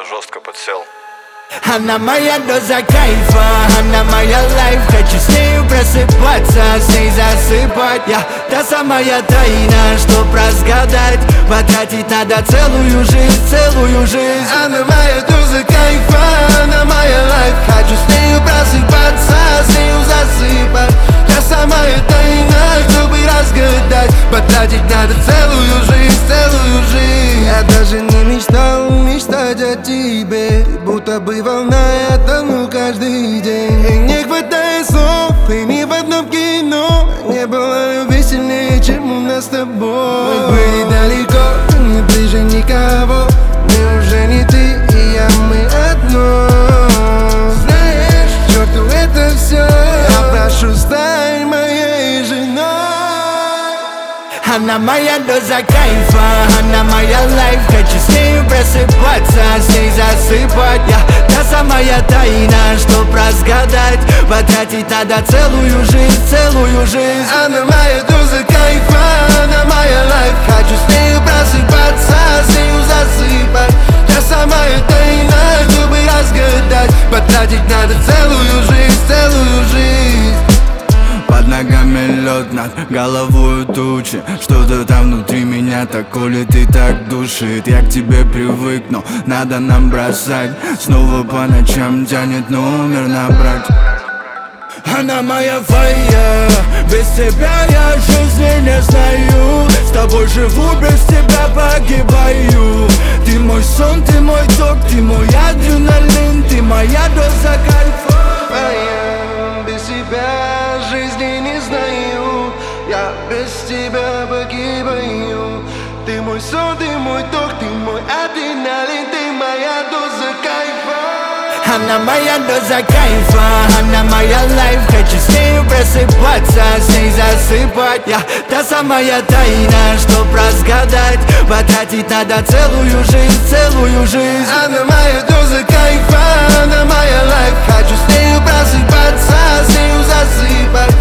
жестко подсел. Она моя доза кайфа, она моя лайф. Хочу с нею просыпаться, с ней засыпать. Я та самая тайна, чтоб разгадать. Потратить надо целую жизнь, целую жизнь. Она моя доза кайфа, она моя лайф. Хочу с нею просыпаться, с нею засыпать. Та самая тайна, чтобы разгадать. Потратить надо целую жизнь, целую жизнь. Я даже не мечтал мечтать о тебе. Ты будто бы волна, я тону каждый день. И не хватает слов, и ни в одном кино не было любви сильнее, чем у нас с тобой. Мы были далеко, не ближе никого. Неужели ты и я, мы одно? Знаешь, к черту это все. Я прошу, стань моей женой. Она моя доза кайфа, она моя лайф. Хочу с нею просыпаться, с ней засыпать. Я та самая тайна, чтоб разгадать. Потратить надо целую жизнь, целую жизнь. Она моя доза кайфа, она моя лайф. Хочу с нею просыпаться, с нею засыпать. Та самая тайна, чтобы разгадать. Потратить надо целую жизнь, целую жизнь. Под ногами лед, над головой тучи. Что-то там внутри меня так колет и так душит. Я к тебе привык, но надо нам бросать. Снова по ночам тянет номер набрать. Она моя фая, без тебя я жизни не знаю. С тобой живу, без тебя погибаю. Ты мой сон, ты мой ток, ты мой адреналин. Ты моя доза кайфа. Без тебя жизни не знаю. Я без тебя погибаю. Ты мой сон, ты мой ток, ты мой адреналин. Ты моя доза кайфа. Она моя доза кайфа, она моя лайф. Хочу с нею просыпаться, с ней засыпать. Я та самая тайна, чтоб разгадать. Потратить надо целую жизнь, целую жизнь. Она моя доза кайфа, она моя лайф. Хочу с нею просыпаться, с нею засыпать.